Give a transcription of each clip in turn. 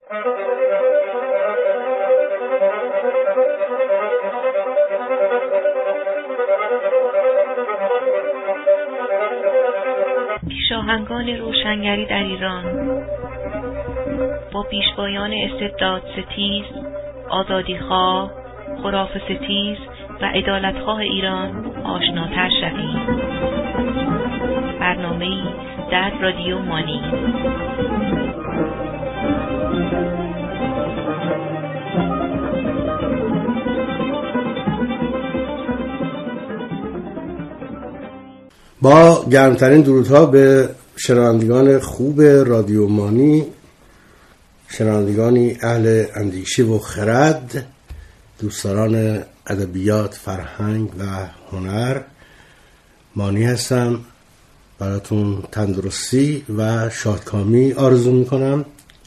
پیشاهنگان روشنگری در ایران با پیشوایان استبداد ستیز، آزادیخواه، خرافه ستیز و عدالتخواه ایران آشناتر شویم. برنامه‌ای در رادیو مانی. با گرمترین درودها به شنوندگان خوب رادیو مانی، شنوندگانی اهل اندیشه و خرد، دوستداران ادبیات، فرهنگ و هنر. مانی هستم، براتون تندرستی و شادکامی آرزو میکنم.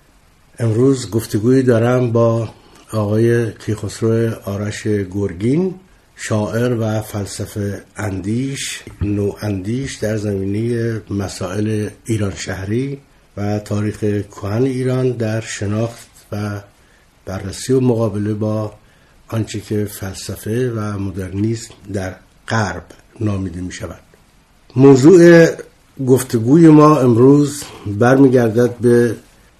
امروز گفتگویی دارم با آقای کیخسرو آرش گرگین، شاعر و فلسفه اندیش، نواندیش در زمینه مسائل ایران شهری و تاریخ کهن ایران در شناخت و بررسی و مقابله با آنچه که فلسفه و مدرنیسم در غرب نامیده می شود. موضوع گفتگوی ما امروز برمیگردد به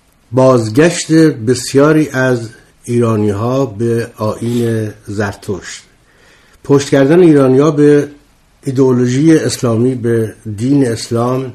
بازگشت بسیاری از ایرانی ها به آیین زرتشت. پشت کردن ایرانی‌ها به ایدئولوژی اسلامی، به دین اسلام،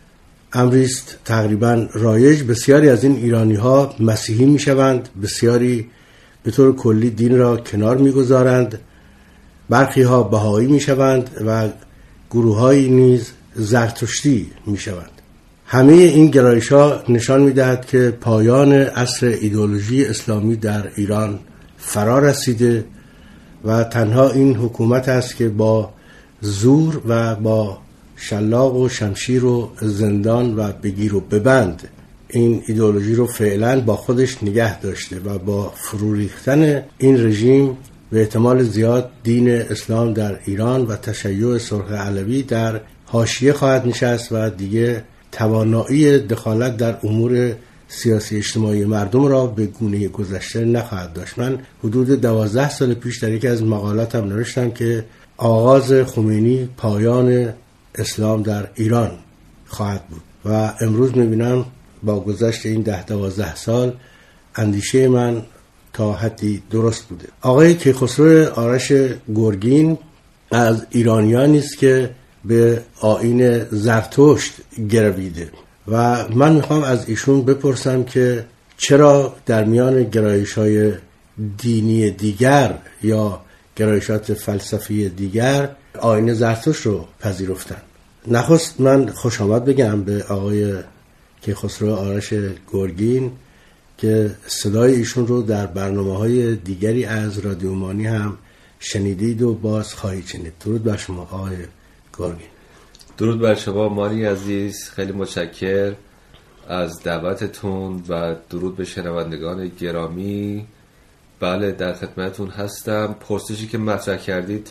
امریست تقریبا رایج. بسیاری از این ایرانی‌ها مسیحی می‌شوند، بسیاری به طور کلی دین را کنار می‌گذارند، برخی‌ها بهایی می‌شوند و گروه‌هایی نیز زرتشتی می‌شوند. همه این گرایش‌ها نشان می‌دهد که پایان عصر ایدئولوژی اسلامی در ایران فرا رسیده و تنها این حکومت است که با زور و با شلاق و شمشیر و زندان و بگیر و ببند این ایدئولوژی رو فعلا با خودش نگه داشته و با فرو ریختن این رژیم به احتمال زیاد دین اسلام در ایران و تشیع سرخ علوی در حاشیه خواهد نشست و دیگه توانایی دخالت در امور سیاسی اجتماعی مردم را به گونه گذشته نخواهد داشت. من حدود 12 سال پیش در یکی از مقالاتم نوشتم که آغاز خمینی پایان اسلام در ایران خواهد بود و امروز میبینم با گذشت این 10-12 سال اندیشه من تا حدی درست بوده. آقای کیخسرو آرش گرگین از ایرانیانی است که به آیین زرتشت گرویده و من میخوام از ایشون بپرسم که چرا در میان گرایش‌های دینی دیگر یا گرایشات فلسفی دیگر آیین زرتشت رو پذیرفتن. نخست من خوش آمد بگم به آقای کیخسرو آرش گرگین که صدای ایشون رو در برنامه‌های دیگری از رادیو مانی هم شنیدید و باز خواهید شنید. درود بر شما آقای گرگین. درود بر شما مانی عزیز، خیلی متشکر از دعوتتون و درود به شنوندگان گرامی. بله، در خدمتتون هستم. پرسشی که مطرح کردید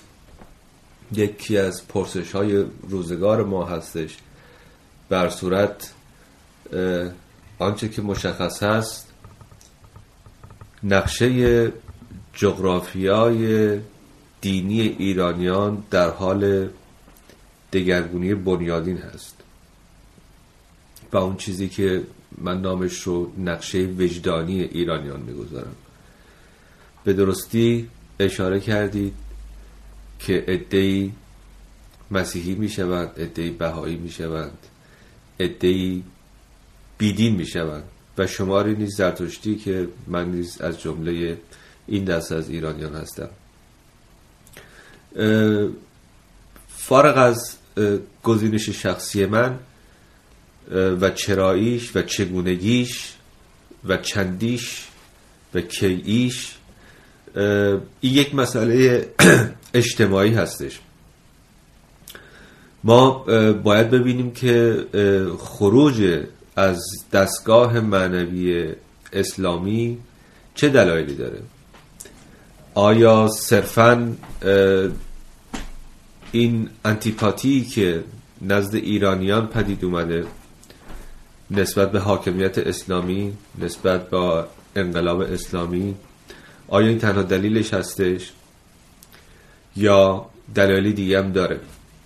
یکی از پرسش‌های روزگار ما هستش. بر صورت آنچه که مشخص هست، نقشه جغرافیای دینی ایرانیان در حال دگرگونی بنیادین هست و اون چیزی که من نامش رو نقشه وجدانی ایرانیان میگذارم. به درستی اشاره کردید که عده‌ای مسیحی میشوند، عده‌ای بهایی میشوند، عده‌ای بیدین میشوند و شماری نیز زرتشتی که من نیز از جمله این دسته از ایرانیان هستم. فارغ از گزینش شخصی من و چراییش و چگونگیش و چندیش و کییش، این یک مسئله اجتماعی هستش. ما باید ببینیم که خروج از دستگاه معنوی اسلامی چه دلایلی داره. آیا صرفاً این انتیپاتی که نزد ایرانیان پدید اومده نسبت به حاکمیت اسلامی، نسبت به انقلاب اسلامی، آیا این تنها دلیلش هستش یا دلایلی دیگه هم داره؟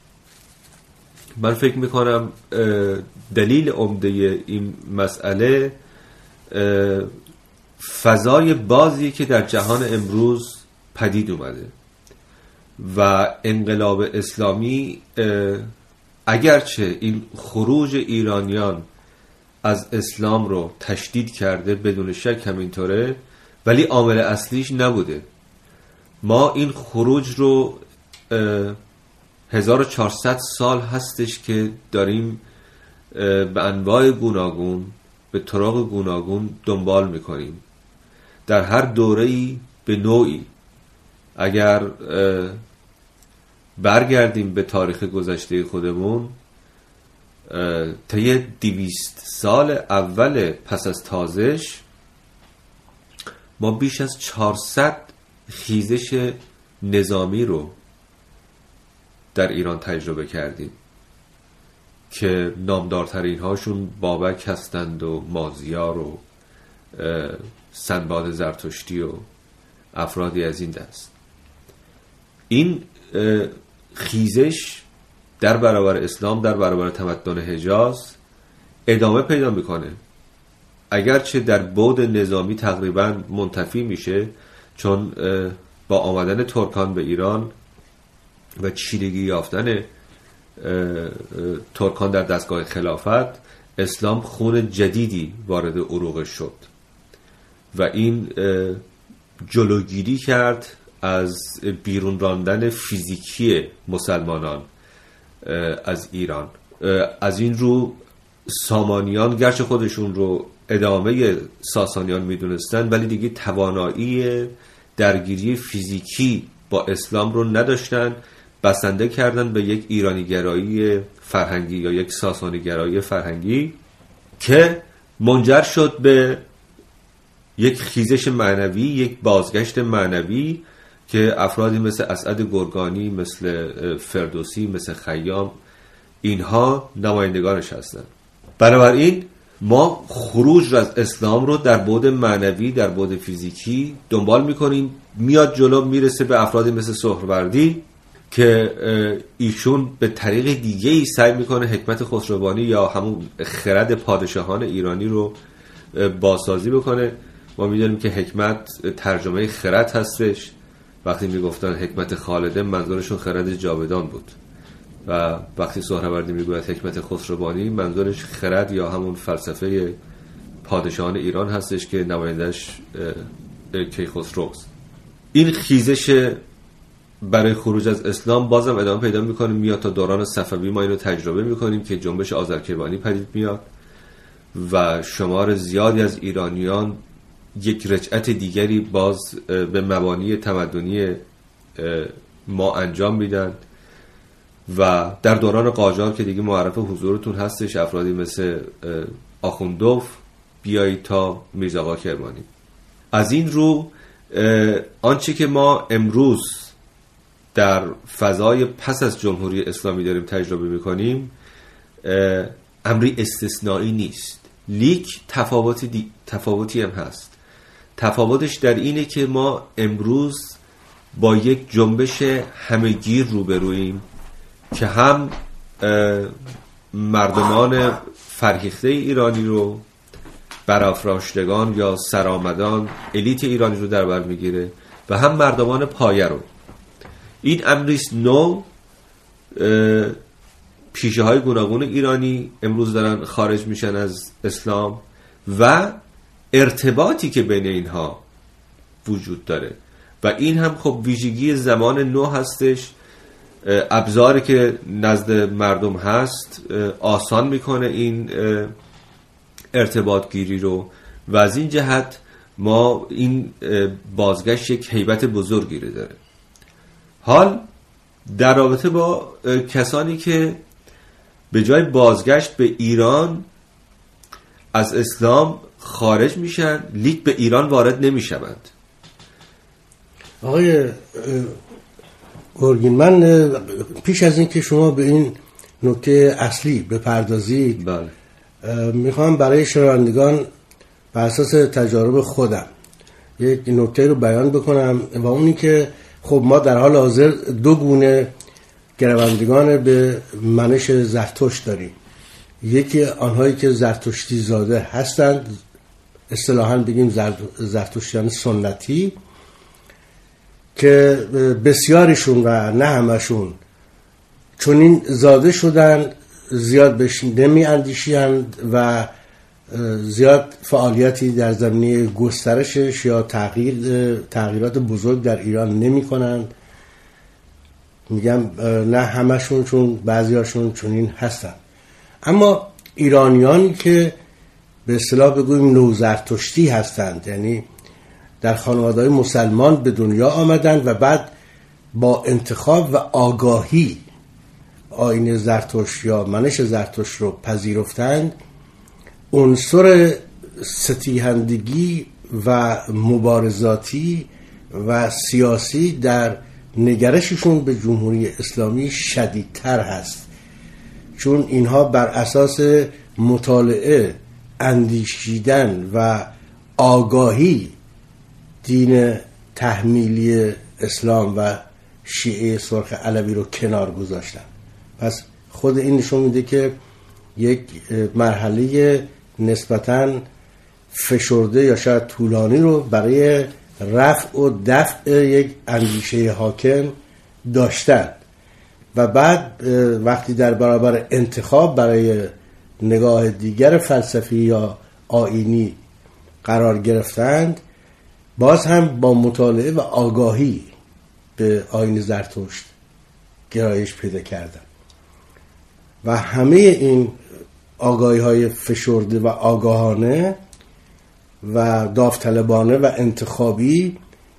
من فکر میکنم دلیل عمده این مسئله فضای بازی که در جهان امروز پدید اومده و انقلاب اسلامی اگرچه این خروج ایرانیان از اسلام رو تشدید کرده، بدون شک همینطوره، ولی عامل اصلیش نبوده. ما این خروج رو 1400 سال هستش که داریم به انواع گوناگون، به طرق گوناگون دنبال میکنیم. در هر دوره‌ای به نوعی اگر برگردیم به تاریخ گذشته خودمون، طی 200 سال اول پس از تازش ما بیش از 400 خیزش نظامی رو در ایران تجربه کردیم که نامدارترین هاشون بابک هستند و مازیار و سنباد زرتشتی و افرادی از این دست. این خیزش در برابر اسلام، در برابر تمدن حجاز ادامه پیدا میکنه، اگرچه در بعد نظامی تقریبا منتفی میشه، چون با آمدن ترکان به ایران و چیرگی یافتن ترکان در دستگاه خلافت، اسلام خون جدیدی وارد عروقش شد و این جلوگیری کرد از بیرون راندن فیزیکی مسلمانان از ایران. از این رو سامانیان گرچه خودشون رو ادامه ساسانیان میدونستن، ولی دیگه توانایی درگیری فیزیکی با اسلام رو نداشتن، بسنده کردن به یک ایرانی گرایی فرهنگی یا یک ساسانی گرایی فرهنگی که منجر شد به یک خیزش معنوی، یک بازگشت معنوی که افرادی مثل اسعد گرگانی، مثل فردوسی، مثل خیام، اینها نمایندگانش هستند. بنابراین ما خروج از اسلام رو در بعد معنوی، در بعد فیزیکی دنبال میکنیم. میاد جلو، میرسه به افرادی مثل سهروردی که ایشون به طریق دیگه ای سعی میکنه حکمت خسروانی یا همون خرد پادشاهان ایرانی رو بازسازی بکنه. ما میدونیم که حکمت ترجمه خرد هستش. وقتی میگفتن حکمت خالده، منظورشون خرد جاودان بود، و وقتی سهروردی میگوید حکمت خسروانی، منظورش خرد یا همون فلسفه پادشاهان ایران هستش که نمایندش کیخسروست. این خیزش برای خروج از اسلام بازم ادامه پیدا میکنه، میاد تا دوران صفوی. ما اینو تجربه میکنیم که جنبش آذرکرمانی پدید میاد و شمار زیادی از ایرانیان یک رجعت دیگری باز به مبانی تمدنی ما انجام میدن. و در دوران قاجار که دیگه معرف حضورتون هستش، افرادی مثل آخوندوف بیایید تا میرزاآقا کرمانی. از این رو آنچه که ما امروز در فضای پس از جمهوری اسلامی داریم تجربه میکنیم امری استثنایی نیست، لیک تفاوتی هم هست. تفاوتش در اینه که ما امروز با یک جنبش همه‌گیر روبرویم که هم مردمان فرهیخته ایرانی رو، برافراشتگان یا سرآمدان، الیت ایرانی رو در بر میگیره و هم مردمان پایه رو. این امریست نو. پیشه های گوناگون ایرانی امروز دارن خارج میشن از اسلام و ارتباطی که بین اینها وجود داره و این هم خب ویژگی زمان نو هستش. ابزاری که نزد مردم هست آسان میکنه این ارتباط گیری رو و از این جهت ما این بازگشت یک هیبت بزرگی رو داره. حال در رابطه با کسانی که به جای بازگشت به ایران از اسلام خارج میشن، لیک به ایران وارد نمیشوند. آقای گرگین، من پیش از این که شما به این نکته اصلی بپردازید، بله، میخوام برای شنوندگان بر اساس تجارب خودم یک نکته رو بیان بکنم و اونی که خب ما در حال حاضر دو گونه گروندگان به منش زرتشت داریم. یکی آنهایی که زرتشتی زاده هستند، اصطلاحاً بگیم زرتشتیان سنتی، که بسیاریشون و نه همشون چون این زاده شدن زیاد بهش نمی اندیشیند و زیاد فعالیتی در زمینه گسترشش یا تغییرات بزرگ در ایران نمی کنند. میگم نه همشون، چون بعضیاشون چنین هستند. اما ایرانیانی که به اصطلاح بگوییم نوزرتشتی هستند، یعنی در خانواده‌های مسلمان به دنیا آمدند و بعد با انتخاب و آگاهی آیین زرتشت یا منش زرتشت رو پذیرفتند، عنصر ستیهندگی و مبارزاتی و سیاسی در نگرششون به جمهوری اسلامی شدیدتر هست، چون اینها بر اساس مطالعه، اندیشیدن و آگاهی دین تحمیلی اسلام و شیعه سرخ علوی رو کنار گذاشتن. پس خود این نشون میده که یک مرحله نسبتاً فشرده یا شاید طولانی رو برای رفع و دفع یک اندیشه حاکم داشتن و بعد وقتی در برابر انتخاب برای نگاه دیگر فلسفی یا آیینی قرار گرفتند، باز هم با مطالعه و آگاهی به آیین زرتشت گرایش پیدا کردند و همه این آگاهی های فشرده و آگاهانه و داوطلبانه و انتخابی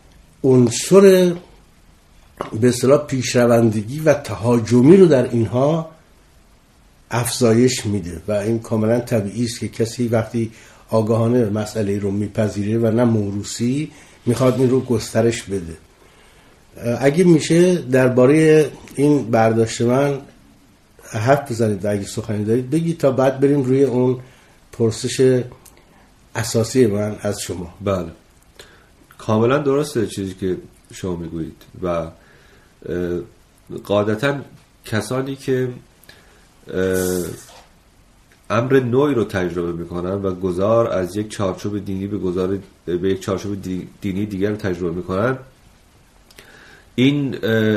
عنصر به اصطلاح پیشروندگی و تهاجمی رو در اینها افزایش میده و این کاملا طبیعی است که کسی وقتی آگاهانه مسئله رو میپذیره و نه موروثی میخواد این رو گسترش بده. اگه میشه درباره این برداشت من حرف بزنید و اگه سخنی دارید بگید تا بعد بریم روی اون پرسش اساسی من از شما. بله، کاملا درسته چیزی که شما میگویید و قاعدتا کسانی که امر نوعی رو تجربه میکنن و گذار از یک چارچوب دینی به یک چارچوب دینی دیگر رو تجربه میکنن، این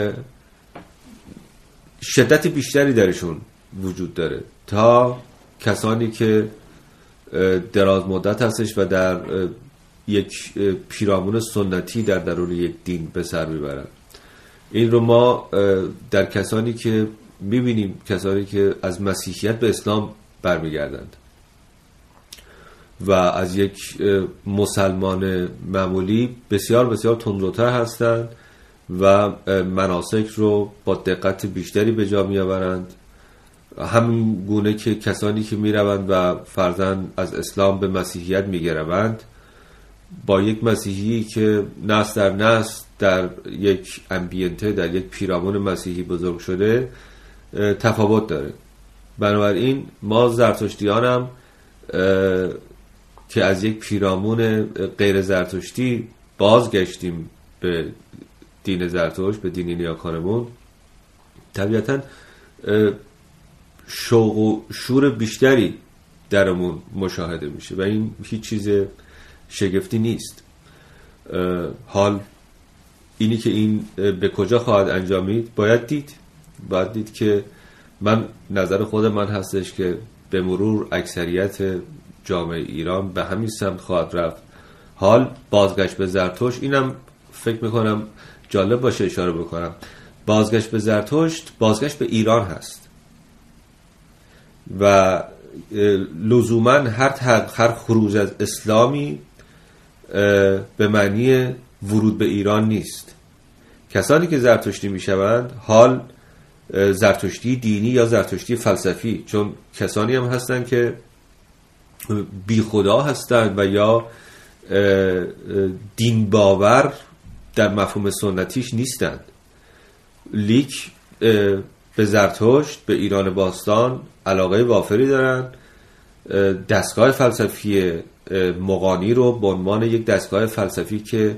شدت بیشتری درشون وجود داره تا کسانی که دراز مدت هستش و در یک پیرامون سنتی در درون یک دین به سر میبرن. این رو ما در کسانی که میبینیم، کسانی که از مسیحیت به اسلام برمیگردند و از یک مسلمان معمولی بسیار بسیار تندروتر هستند و مناسک رو با دقت بیشتری به جا میآورند، همین گونه که کسانی که میروند و فرضاً از اسلام به مسیحیت میگروند با یک مسیحی که نسل در نسل در یک امبینته، در یک پیرامون مسیحی بزرگ شده تفاوت داره. بنابراین ما زرتشتیان هم که از یک پیرامون غیر زرتشتی بازگشتیم به دین زرتشت، به دین نیاکانمون، طبیعتاً شوق و شور بیشتری درمون مشاهده میشه و این هیچ چیز شگفتی نیست. حال اینی که این به کجا خواهد انجامید باید دید که من نظر خود من هستش که به مرور اکثریت جامعه ایران به همین سمت خواهد رفت. حال بازگشت به زرتشت، اینم فکر میکنم جالب باشه اشاره بکنم، بازگشت به زرتشت بازگشت به ایران هست و لزوما هر خروج از اسلامی به معنی ورود به ایران نیست. کسانی که زرتشتی میشوند، حال زرتشتی دینی یا زرتشتی فلسفی، چون کسانی هم هستند که بی خدا هستند و یا دین باور در مفهوم سنتیش نیستند، لیک به زرتشت، به ایران باستان علاقه وافری دارند دستگاه فلسفی مغانی رو به عنوان یک دستگاه فلسفی که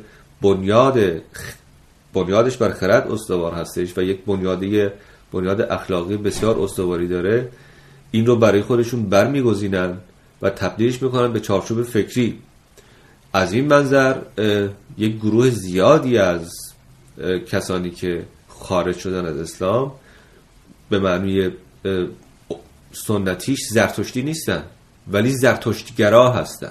بنیادش بر خرد استوار هستش و یک بنیاد اخلاقی بسیار استواری داره، این رو برای خودشون برمیگزینن و تبدیلش میکنن به چارچوب فکری. از این منظر یک گروه زیادی از کسانی که خارج شدن از اسلام به معنی سنتیش زرتشتی نیستن، ولی زرتشتگرا هستن،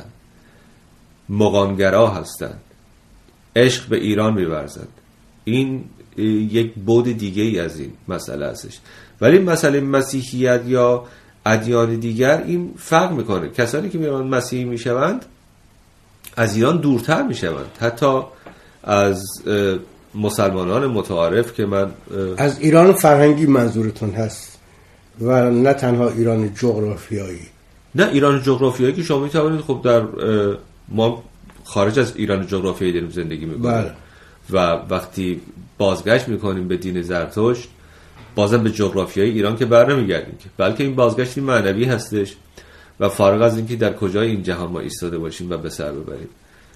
مغانگرا هستن، عشق به ایران می‌ورزند. این یک بعد دیگه ای از این مسئله هستش. ولی مسئله مسیحیت یا ادیان دیگر این فرق میکنه. کسانی که میرن مسیحی میشوند از ایران دورتر میشوند، حتی از مسلمانان متعارف که من از ایران فرهنگی منظورتون هست و نه تنها ایران جغرافیایی؟ نه، ایران جغرافیایی که شما میتوانید خب در ما خارج از ایران جغرافیایی داریم زندگی میکنیم و وقتی بازگشت میکنیم به دین زرتشت بازم به جغرافیای ایران که برنمیگردیم که، بلکه این بازگشتی معنوی هستش و فارغ از اینکه در کجای این جهان ما ایستاده باشیم و به سر ببریم.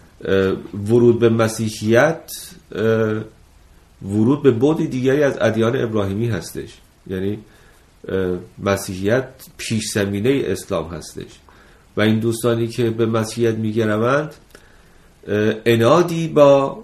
ورود به مسیحیت ورود به بعد دیگری از ادیان ابراهیمی هستش. یعنی مسیحیت پیش زمینه اسلام هستش و این دوستانی که به مسیحیت میگروند عنادی با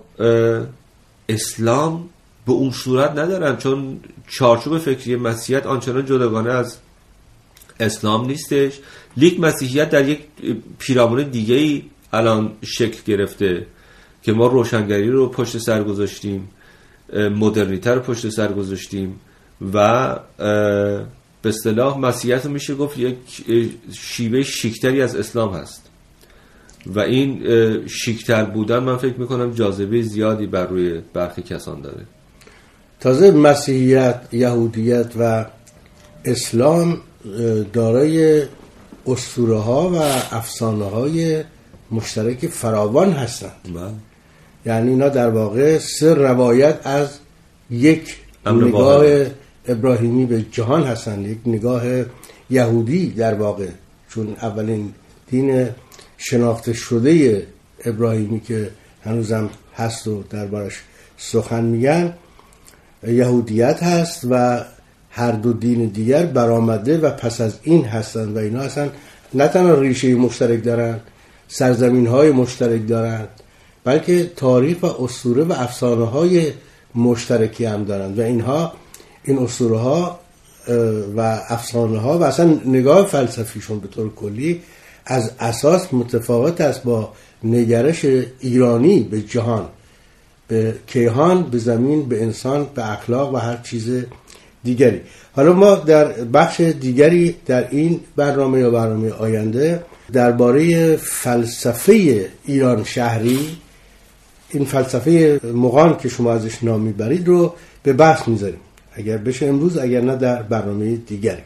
اسلام به اون صورت ندارن، چون چارچوب فکری مسیحیت آنچنان جداگانه از اسلام نیستش. لیک مسیحیت در یک پیرامون دیگه‌ای الان شکل گرفته که ما روشنگری رو پشت سر گذاشتیم، مدرنیته رو پشت سر گذاشتیم و به اصطلاح مسیحیت رو میشه گفت یک شیوه شیکتری از اسلام هست و این شیکتر بودن من فکر میکنم جاذبه زیادی بر روی برخی کسان داره. تازه مسیحیت، یهودیت و اسلام دارای اسطوره ها و افسانه های مشترک فراوان هستند. یعنی اینا در واقع سه روایت از یک نگاه ابراهیمی به جهان هستند، یک نگاه یهودی در واقع، چون اولین دین شناخته شده ابراهیمی که هنوزم هست و دربارش سخن میگن یهودیت هست و هر دو دین دیگر برآمده و پس از این هستند و اینا اصلا نه تنها ریشه مشترک دارن، سرزمین های مشترک دارن، بلکه تاریخ و اسطوره و افسانه های مشترکی هم دارن و این اسطوره ها و افسانه ها و اصلا نگاه فلسفیشون به طور کلی از اساس متفاوت است با نگرش ایرانی به جهان، به کیهان، به زمین، به انسان، به اخلاق و هر چیز دیگری. حالا ما در بخش دیگری در این برنامه یا برنامه آینده درباره فلسفه ایران شهری، این فلسفه مغان که شما ازش نام میبرید رو به بحث میذاریم، اگر بشه امروز، اگر نه در برنامه دیگری.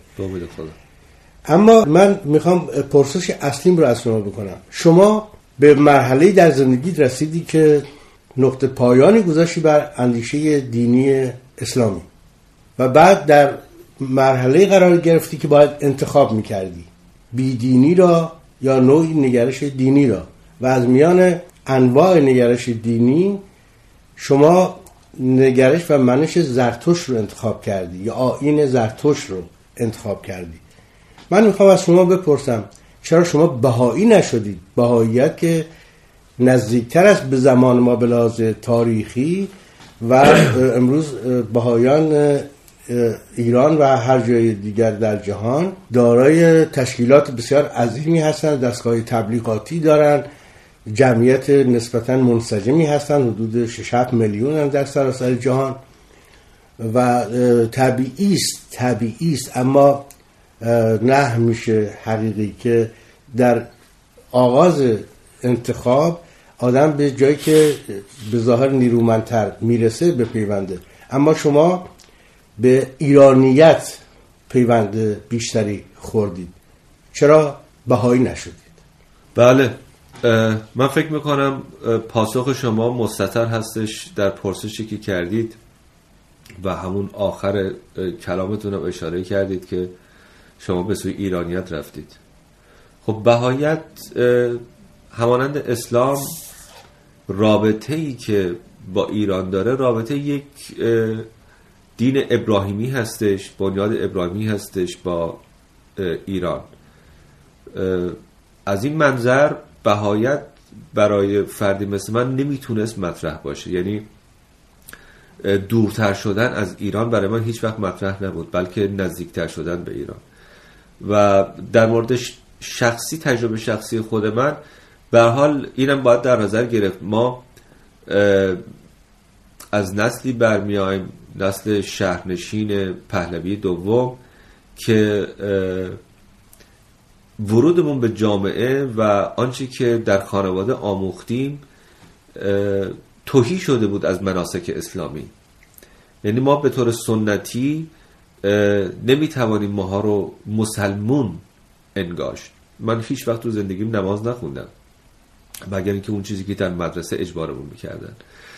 اما من میخوام پرسش اصلیم رو از شما بکنم. شما به مرحله در زندگی رسیدی که نقطه پایانی گذاشتی بر اندیشه دینی اسلامی و بعد در مرحله قرار گرفتی که باید انتخاب میکردی بی دینی را یا نوعی نگرش دینی را و از میان انواع نگرش دینی شما نگرش و منش زرتشت رو انتخاب کردی یا آیین زرتشت رو انتخاب کردی. من میخوام از شما بپرسم چرا شما بهایی نشدید؟ بهاییت که نزدیکتر است به زمان ما به لحاظ تاریخی و امروز بهایان ایران و هر جای دیگر در جهان دارای تشکیلات بسیار عظیمی هستند، دستگاه تبلیغاتی دارند، جمعیت نسبتاً منسجمی هستند، حدود 6-7 میلیون هم در سراسر جهان و طبیعی است اما نه میشه حقیقی که در آغاز انتخاب آدم به جایی که به ظاهر نیرومندتر میرسه به پیونده، اما شما به ایرانیت پیوند بیشتری خوردید. چرا بهایی نشدید؟ بله، من فکر میکنم پاسخ شما مستتر هستش در پرسشی که کردید و همون آخر کلامتون هم اشاره کردید که شما به سوی ایرانیت رفتید. خب بهایت همانند اسلام رابطه‌ای که با ایران داره رابطه یک دین ابراهیمی هستش، بنیاد ابراهیمی هستش با ایران. از این منظر بهایت برای فردی مثل من نمیتونست مطرح باشه، یعنی دورتر شدن از ایران برای من هیچ وقت مطرح نبود، بلکه نزدیکتر شدن به ایران. و در مورد شخصی، تجربه شخصی خود من، به هر حال اینم باید در نظر گرفت، ما از نسلی برمیایم، نسل شهرنشین پهلوی دوم، که ورودمون به جامعه و آنچه که در خانواده آموختیم تهی شده بود از مناسک اسلامی. یعنی ما به طور سنتی نمیتوانیم ماها رو مسلمون انگاشت. من هیچ وقت تو زندگیم نماز نخوندم مگر اینکه اون چیزی که در مدرسه اجبارمون میکردن.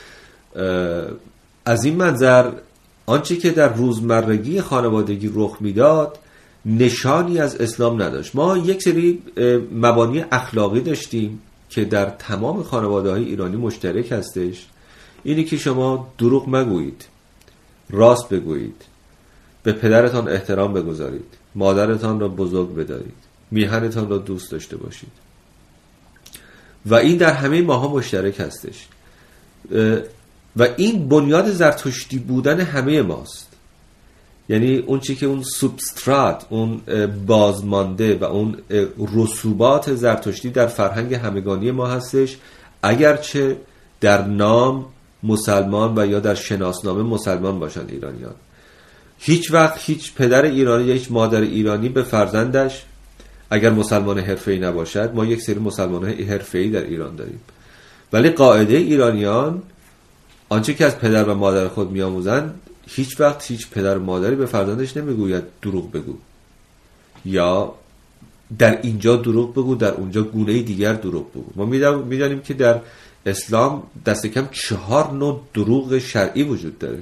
از این منظر آنچه که در روزمرگی خانوادگی رخ میداد نشانی از اسلام نداشت. ما یک سری مبانی اخلاقی داشتیم که در تمام خانواده‌های ایرانی مشترک هستش. اینی که شما دروغ مگویید، راست بگویید، به پدرتان احترام بگذارید، مادرتان را بزرگ بدارید، میهنتان را دوست داشته باشید. و این در همه ماها مشترک هستش و این بنیاد زرتشتی بودن همه ماست. یعنی اون چی که اون سوبسترات، اون بازمانده و اون رسوبات زرتشتی در فرهنگ همگانی ما هستش، اگرچه در نام مسلمان و یا در شناسنامه مسلمان باشن ایرانیان. هیچ وقت هیچ پدر ایرانی یا هیچ مادر ایرانی به فرزندش اگر مسلمان حرفه‌ای نباشد، ما یک سری مسلمان‌های حرفه‌ای در ایران داریم، ولی قاعده ایرانیان آنچه که از پدر و مادر خود می‌آموزند، هیچ وقت هیچ پدر و مادری به فرزندش نمیگوید دروغ بگو، یا در اینجا دروغ بگو، در اونجا گونه دیگر دروغ بگو. ما می‌دانیم که در اسلام دست کم 4 نوع دروغ شرعی وجود داره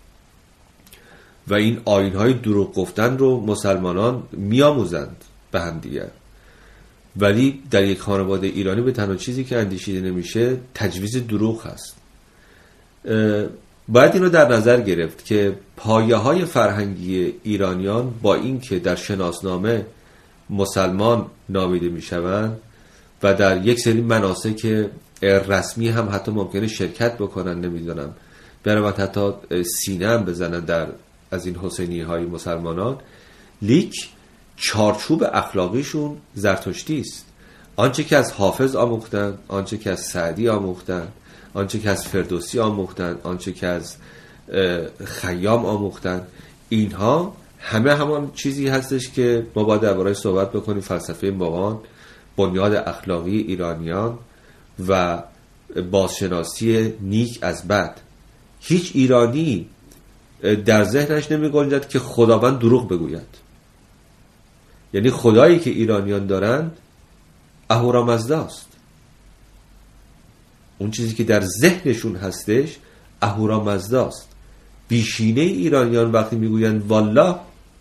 و این آیین‌های دروغ گفتن رو مسلمانان می‌آموزند به هم دیگر. ولی در یک خانواده ایرانی به تنها چیزی که اندیشیده نمیشه تجویز دروغ هست. باید این رو در نظر گرفت که پایه‌های فرهنگی ایرانیان با این که در شناسنامه مسلمان نامیده میشوند و در یک سری مناسک رسمی هم حتی ممکنه شرکت بکنن، نمیدونم برای حتی سینه هم بزنن در از این حسینی های مسلمانان، لیک چارچوب اخلاقیشون زرتشتی است. آنچه که از حافظ آموختن، آنچه که از سعدی آموختن، آنچه که از فردوسی آموختن، آنچه که از خیام آموختن، اینها همه همان چیزی هستش که ما باید درباره‌اش صحبت بکنیم. فلسفه مغان، بنیاد اخلاقی ایرانیان و بازشناسی نیک از بد. هیچ ایرانی در ذهنش نمی گنجد که خداوند دروغ بگوید. یعنی خدایی که ایرانیان دارند اهورامزداست. اون چیزی که در ذهنشون هستش اهورامزداست. بیشینه ایرانیان وقتی میگویند والله،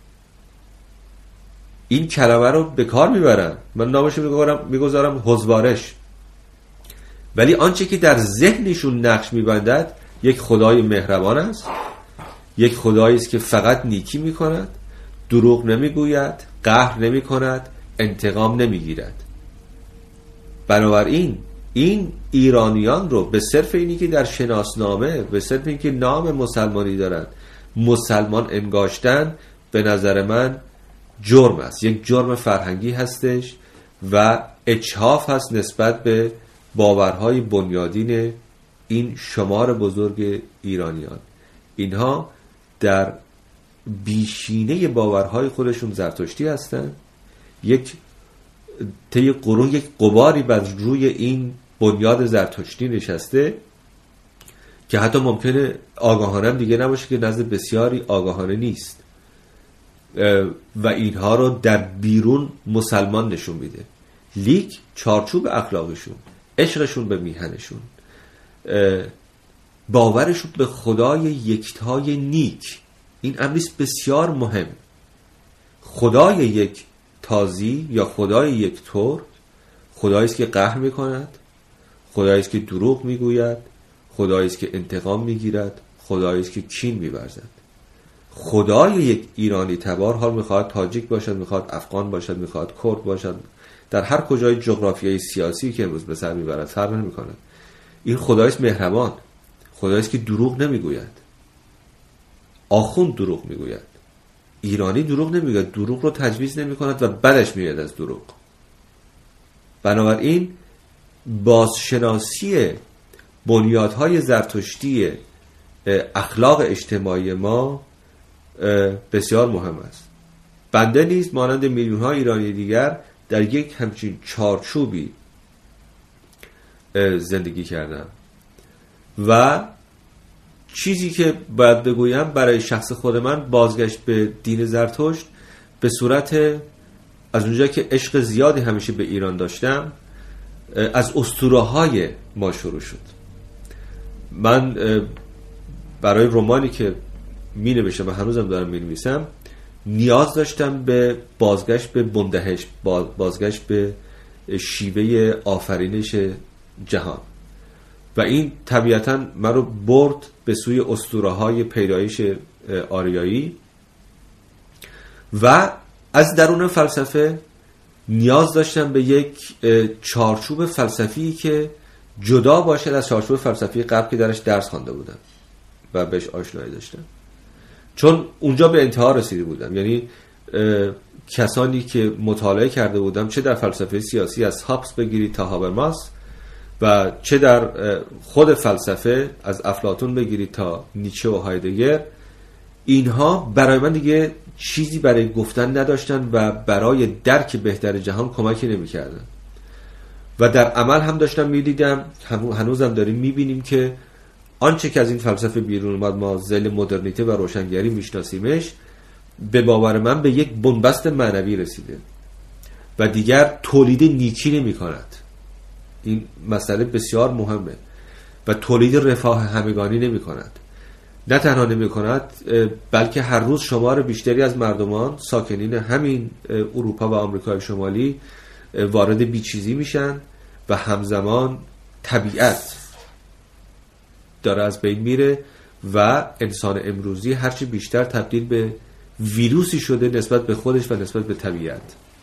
این کلمه رو به کار میبرن، من نامش رو میگذارم حزوارش، ولی آنچه که در ذهنشون نقش میبندد یک خدای مهربان است، یک خدایی است که فقط نیکی میکند، دروغ نمیگوید، قهر نمیکند، انتقام نمیگیرد. بنابراین این ایرانیان رو به صرف اینی که در شناسنامه، به صرف اینی که نام مسلمانی دارن، مسلمان انگاشتن، به نظر من جرم است، یک جرم فرهنگی هستش و اجحاف هست نسبت به باورهای بنیادین این شمار بزرگ ایرانیان. اینها در بیشینه باورهای خودشون زرتشتی هستن، یک طی قرون یک غباری بر روی این بنیاد زرتشتی نشسته که حتی ممکنه آگاهانه دیگه نباشه که نزد بسیاری آگاهانه نیست و اینها رو در بیرون مسلمان نشون میده. لیک چارچوب اخلاقشون، عشقشون به میهنشون، باورشون به خدای یکتای نیک، این امریست بسیار مهم. خدای یک تازی یا خدای یک ترک خدایی است که قهر میکند، خدایی است که دروغ میگوید، خدایی است که انتقام میگیرد، خدایی است که کین می‌ورزد. خدای یک ایرانی تبار، حال میخواد تاجیک باشد، میخواد افغان باشد، میخواد کرد باشد، در هر کجای جغرافیای سیاسی که امروز به سر میبرد فرق نمیکنه، این خدایی است مهربان، خدایی است که دروغ نمیگوید. آخوند دروغ میگوید، ایرانی دروغ نمیگوید، دروغ رو تجویز نمیکند و بدش میاد از دروغ. بنابراین بازشناسی بنیادهای زرتشتی اخلاق اجتماعی ما بسیار مهم است. بنده نیز مانند میلیون‌ها ایرانی دیگر در یک همچین چارچوبی زندگی کردم و چیزی که باید بگویم برای شخص خود من، بازگشت به دین زرتشت به صورت از اونجا که عشق زیادی همیشه به ایران داشتم، از اسطوره‌های ما شروع شد. من برای رمانی که می نوشتم و هنوزم دارم می نویسم نیاز داشتم به بازگشت به بندهش، بازگشت به شیوه آفرینش جهان و این طبیعتاً من رو برد به سوی اسطوره‌های پیدایش آریایی و از درون فلسفه نیاز داشتم به یک چارچوب فلسفی که جدا باشد از چارچوب فلسفی قبل که درش درس خوانده بودم و بهش آشنایی داشتم، چون اونجا به انتها رسیده بودم. یعنی کسانی که مطالعه کرده بودم، چه در فلسفه سیاسی از هابس بگیرید تا هابرماس و چه در خود فلسفه از افلاطون بگیرید تا نیچه و هایدگر، اینها برای من دیگه چیزی برای گفتن نداشتن و برای درک بهتر جهان کمکی نمی‌کردن و در عمل هم داشتم می‌دیدم، هنوزم داریم می‌بینیم که آنچه که از این فلسفه بیرون اومد، ما ذیل مدرنیته و روشنگری میشناسیمش، به باور من به یک بنبست معنوی رسیده و دیگر تولید نیکی نمی کند. این مسئله بسیار مهمه و تولید رفاه همگانی نمی کند. نه تنها نمی کند بلکه هر روز شمار بیشتری از مردمان ساکنین همین اروپا و آمریکای شمالی وارد بیچیزی میشن و همزمان طبیعت داره از بین میره و انسان امروزی هرچی بیشتر تبدیل به ویروسی شده نسبت به خودش و نسبت به طبیعت.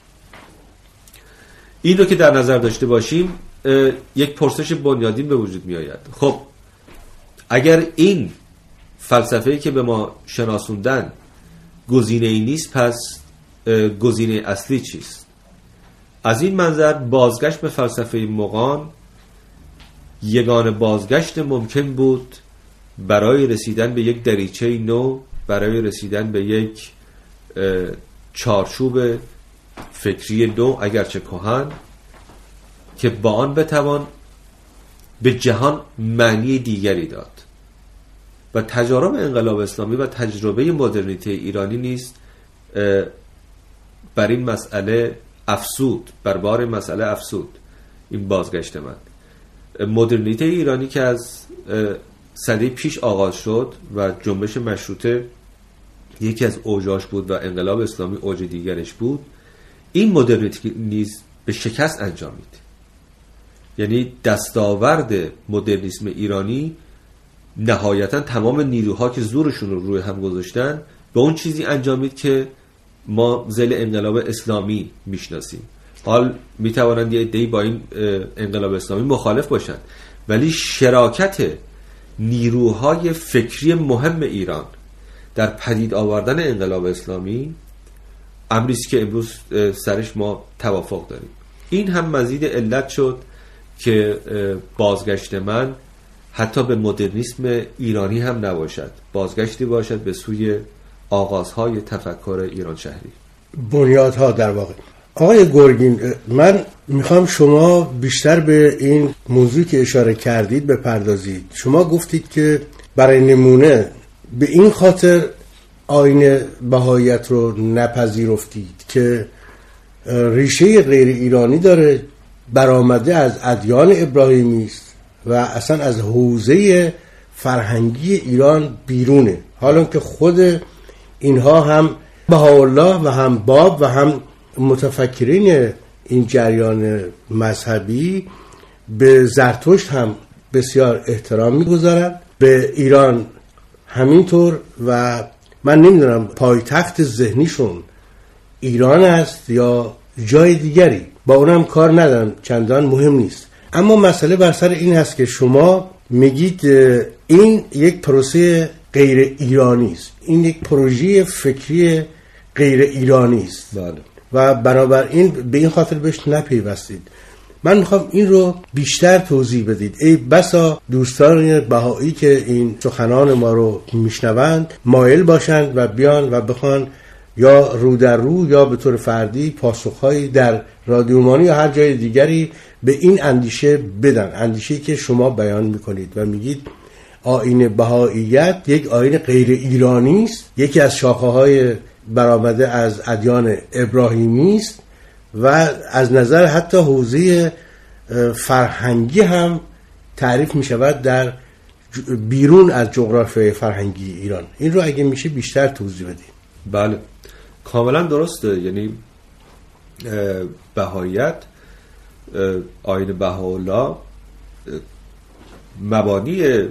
این رو که در نظر داشته باشیم یک پرسش بنیادین به وجود می آید. خب اگر این فلسفه‌ای که به ما شناسوندن گزینه‌ای نیست، پس گزینه اصلی چیست؟ از این منظر بازگشت به فلسفه مغان یگانه بازگشت ممکن بود برای رسیدن به یک دریچه نو، برای رسیدن به یک چارچوب فکری نو اگرچه کهن، که با آن بتوان به جهان معنی دیگری داد. و تجارب انقلاب اسلامی و تجربه مدرنیته ایرانی نیست بر این مسئله افسود، بر بار مسئله افسود این بازگشت من. مدرنیته ایرانی که از سده پیش آغاز شد و جنبش مشروطه یکی از اوجاش بود و انقلاب اسلامی اوج دیگرش بود، این مدرنیته نیز به شکست انجامید. یعنی دستاورد مدرنیسم ایرانی نهایتا تمام نیروها که زورشون رو روی هم گذاشتن به اون چیزی انجامید که ما ذیل انقلاب اسلامی میشناسیم. حال میتوانند یه عده‌ای با این انقلاب اسلامی مخالف باشند، ولی شراکت نیروهای فکری مهم ایران در پدید آوردن انقلاب اسلامی امری است که امروز سرش ما توافق داریم. این هم مزید علت شد که بازگشت من حتی به مدرنیسم ایرانی هم نباشد، بازگشتی باشد به سوی آغازهای تفکر ایران شهری، بنیادها در واقع. آقای گرگین، من میخوام شما بیشتر به این موضوع که اشاره کردید بپردازید. شما گفتید که برای نمونه به این خاطر آیین بهاییت رو نپذیرفتید که ریشه غیر ایرانی داره، برآمده از ادیان ابراهیمی است و اصلا از حوزه فرهنگی ایران بیرونه، حالا که خود اینها هم بهاءالله و هم باب و هم متفکرین این جریان مذهبی به زرتشت هم بسیار احترام می‌گذارند، به ایران همینطور، و من نمیدونم پایتخت ذهنیشون ایران است یا جای دیگری، با اونم کار ندارم، چندان مهم نیست. اما مسئله بر سر این هست که شما میگید این یک پروسه غیر ایرانی است، این یک پروژه فکری غیر ایرانی است. بله. و بنابراین به این خاطر بهش نپیوستید. من میخوام این رو بیشتر توضیح بدید. ای بسا دوستان بهایی که این سخنان ما رو میشنوند مایل باشند و بیان و بخوان یا رو در رو یا به طور فردی پاسخهایی در رادیو مانی یا هر جای دیگری به این اندیشه بدن، اندیشه‌ای که شما بیان میکنید و میگید آیین بهاییت یک آیین غیر ایرانی است، یکی از شاخه‌های برآمده از ادیان ابراهیمی است و از نظر حتی حوزه فرهنگی هم تعریف می شود در بیرون از جغرافیای فرهنگی ایران. این رو اگه میشه بیشتر توضیح بدید. بله، کاملا درسته. یعنی بهاییت، آیین بهاءالله، مبانی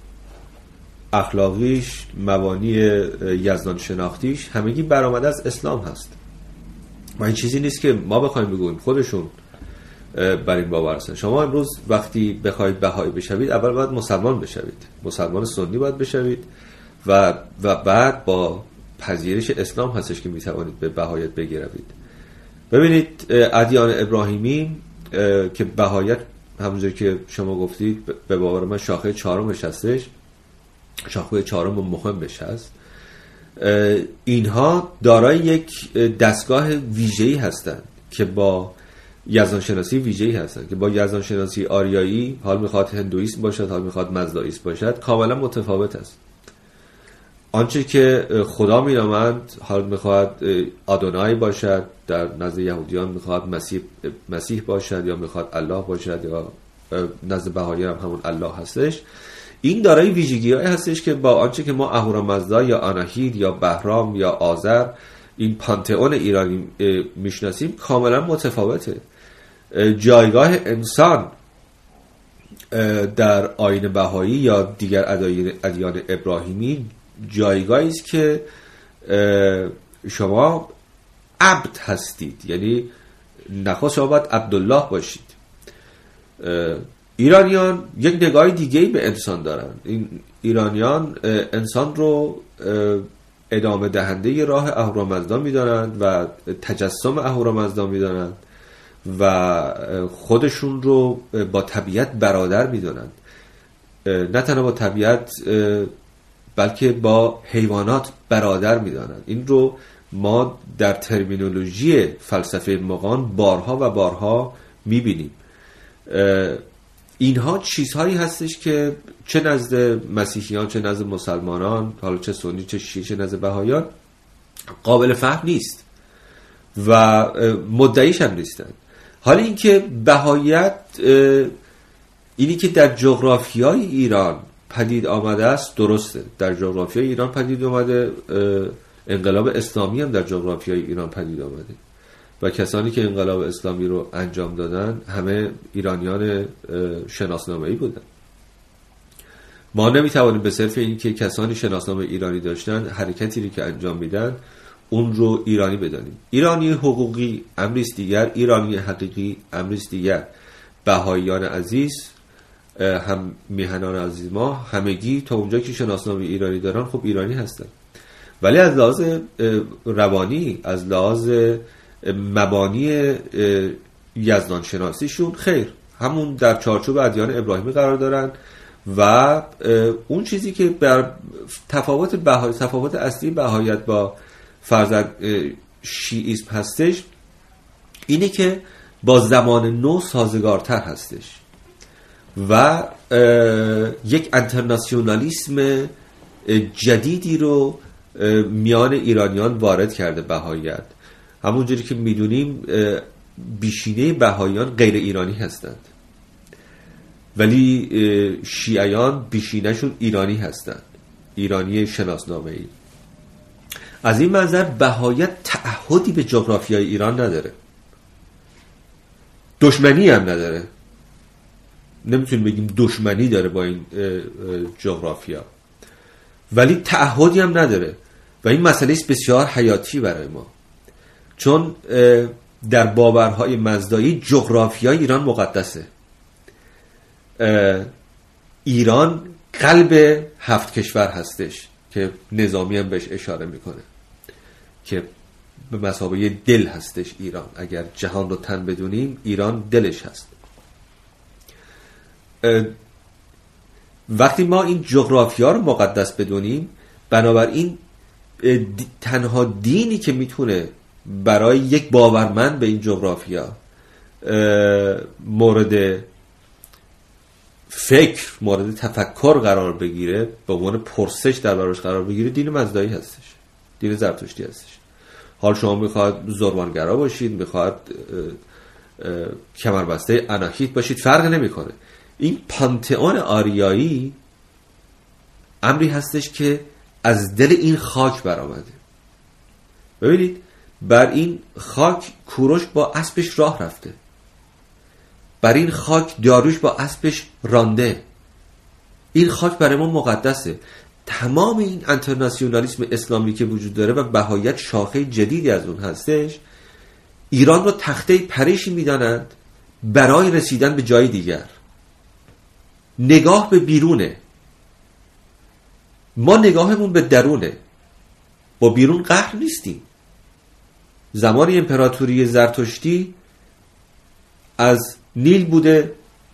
اخلاقیش، مبانی یزدان شناختیش همگی برآمده از اسلام هست و این چیزی نیست که ما بخوایم بگویم، خودشون بر این باور هستن. شما امروز وقتی بخواید بهایی بشوید اول باید مسلمان بشوید، مسلمان سنی باید بشوید و بعد با پذیرش اسلام هستش که میتوانید به بهاییت بگروید. ببینید ادیان ابراهیمی که بهاییت همونجور که شما گفتید به باور من شاخه چهارمش هستش، شاخه چهارم مهمش هست، اینها دارای یک دستگاه ویژه‌ای هستند که با یزدان شناسی ویژه‌ای هستند که با یزدان شناسی آریایی، حال میخواد هندویسم باشد حال میخواد مزدائیسم باشد، کاملا متفاوت است. آنچه که خدا مینامند، حال میخواد آدونای باشد، در نزد یهودیان میخواد مسیح باشد یا میخواد الله باشد یا نزد بهاییان هم همون الله هستش. این دارای ویژگی‌هایی هستش که با آنچه که ما اهورامزدا یا آناهید یا بهرام یا آذر، این پانتئون ایرانی میشناسیم، کاملا متفاوته. جایگاه انسان در آیین بهایی یا دیگر ادیان ابراهیمی جایگاهی است که شما عبد هستید، یعنی نخواست شما باید عبدالله باشید. ایرانیان یک نگاه دیگه‌ای به انسان دارن. این ایرانیان انسان رو ادامه دهنده راه اهورامزدا میدانند و تجسم اهورامزدا میدانند و خودشون رو با طبیعت برادر میدانند، نه تنها با طبیعت بلکه با حیوانات برادر میدانند. این رو ما در ترمینولوژی فلسفه مغان بارها و بارها میبینیم. اینها چیزهایی هستش که چه نزد مسیحیان چه نزد مسلمانان، حالا چه سنی چه شیعه چه نزد بهاییان قابل فهم نیست و مدعیش هم نیستن. حالا اینکه بهاییت اینی که در جغرافیای ایران پدید آمده است درسته، در جغرافیای ایران پدید آمده، انقلاب اسلامی هم در جغرافیای ایران پدید آمده و کسانی که انقلاب اسلامی رو انجام دادن همه ایرانیان شناسنامه‌ای بودن. ما نمیتوانیم به صرف این که کسانی شناسنامه ایرانی داشتن حرکتی رو که انجام میدن اون رو ایرانی بدانیم. ایرانی حقوقی امریست دیگر، ایرانی حقیقی امریست دیگر. بهاییان عزیز، هم میهنان عزیز ما، همگی تا اونجا که شناسنامه ایرانی دارن خب ایرانی هستن، ولی از لحاظ روانی، از لحاظ مبانی یزدان شناسیشون خیر، همون در چارچوب ادیان ابراهیمی قرار دارن و اون چیزی که بر تفاوت اصلی بهاییت با فرضاً شیعیسم هستش اینه که با زمان نو سازگارتر هستش و یک انترناسیونالیسم جدیدی رو میان ایرانیان وارد کرده بهاییت. همونجوری که میدونیم بیشینه بهاییان غیر ایرانی هستند ولی شیعیان بیشینهشون ایرانی هستند، ایرانی شناسنامه‌ای. از این منظر بهایت تعهدی به جغرافیای ایران نداره، دشمنی هم نداره، نمیتونیم بگیم دشمنی داره با این جغرافیا، ولی تعهدی هم نداره و این مسئله است بسیار حیاتی برای ما، چون در باورهای مزدایی جغرافیای ایران مقدسه. ایران قلب 7 کشور هستش که نظامی هم بهش اشاره میکنه که به مثابه دل هستش ایران. اگر جهان رو تن بدونیم ایران دلش هست. وقتی ما این جغرافیا رو مقدس بدونیم، بنابراین تنها دینی که میتونه برای یک باورمند به این جغرافیا مورد فکر، مورد تفکر قرار بگیره، به عنوان پرسش در براش قرار بگیره، دین مزدایی هستش، دین زرتشتی هستش. حال شما میخواد زربانگرا باشید، میخواد کمربسته اناهیت باشید، فرق نمیکنه. این پانتئون آریایی امری هستش که از دل این خاک برآمده. ببینید بر این خاک کوروش با اسبش راه رفته، بر این خاک داریوش با اسبش رانده. این خاک برای ما مقدسه. تمام این انترناسیونالیسم اسلامی که وجود داره و بهایت شاخه جدیدی از اون هستش، ایران رو تخته پریشی میدانند برای رسیدن به جای دیگر. نگاه به بیرونه، ما نگاهمون به درونه، با بیرون قهر نیستیم. زمان امپراتوری زرتشتی از نیل بوده،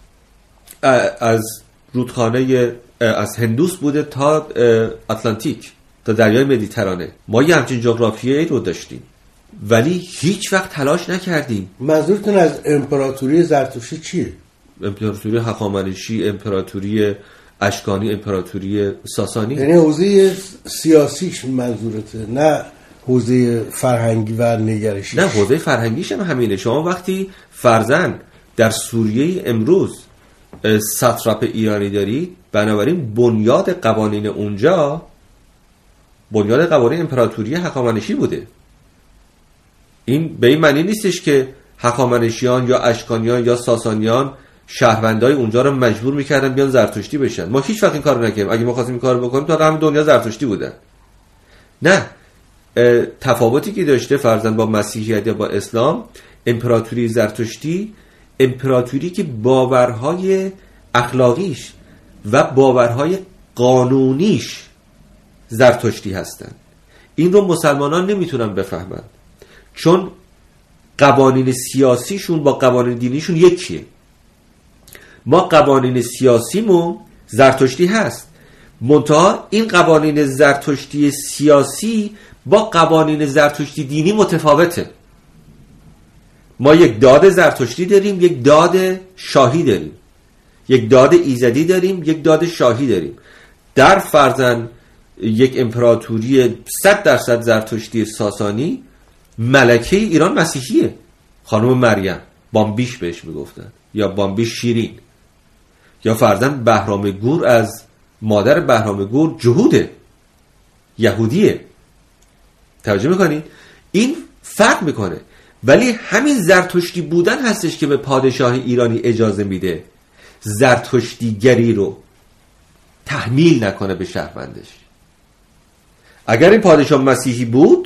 از رودخانه از هندوس بوده تا اتلانتیک، تا دریای مدیترانه. ما یه همچین جغرافیایی رو داشتیم ولی هیچ وقت تلاش نکردیم. منظورتون از امپراتوری زرتشتی چیه؟ امپراتوری هخامنشی، امپراتوری اشکانی، امپراتوری ساسانی. یعنی حوزه سیاسیش منظورته، نه حوزه فرهنگی و نگرشیش؟ نه، حوزه فرهنگیش هم همینه. شما وقتی فرضاً در سوریه امروز ساتراپ ایرانی دارید، بنابراین بنیاد قوانین اونجا بنیاد قوانین امپراتوری هخامنشی بوده. این به این معنی نیستش که هخامنشیان یا اشکانیان یا ساسانیان شهروندای اونجا رو مجبور میکردن بیان زرتشتی بشن. ما هیچ وقت این کارو نکردیم. اگه ما خواستیم این کارو بکنیم تا همه دنیا زرتشتی بودن. نه، تفاوتی که داشته فرضاً با مسیحیت یا با اسلام، امپراتوری زرتشتی امپراتوری که باورهای اخلاقیش و باورهای قانونیش زرتشتی هستند. این رو مسلمانان نمیتونن بفهمن، چون قوانین سیاسیشون با قوانین دینیشون یکیه. ما قوانین سیاسیمون زرتشتی هست، منتها این قوانین زرتشتی سیاسی با قوانین زرتشتی دینی متفاوته. ما یک داد زرتشتی داریم، یک داد شاهی داریم، یک داد ایزدی داریم، یک داد شاهی داریم. در فرضاً یک امپراتوری 100% زرتشتی ساسانی، ملکه ایران مسیحیه، خانم مریم، بامبیش بهش میگفتن، یا بامبیش شیرین، یا فرضاً بهرام گور از مادر بهرام گور جهوده، یهودیه. توجه میکنید؟ این فرق میکنه. ولی همین زرتشتی بودن هستش که به پادشاه ایرانی اجازه میده زرتشتی گری رو تحمیل نکنه به شهروندش. اگر این پادشاه مسیحی بود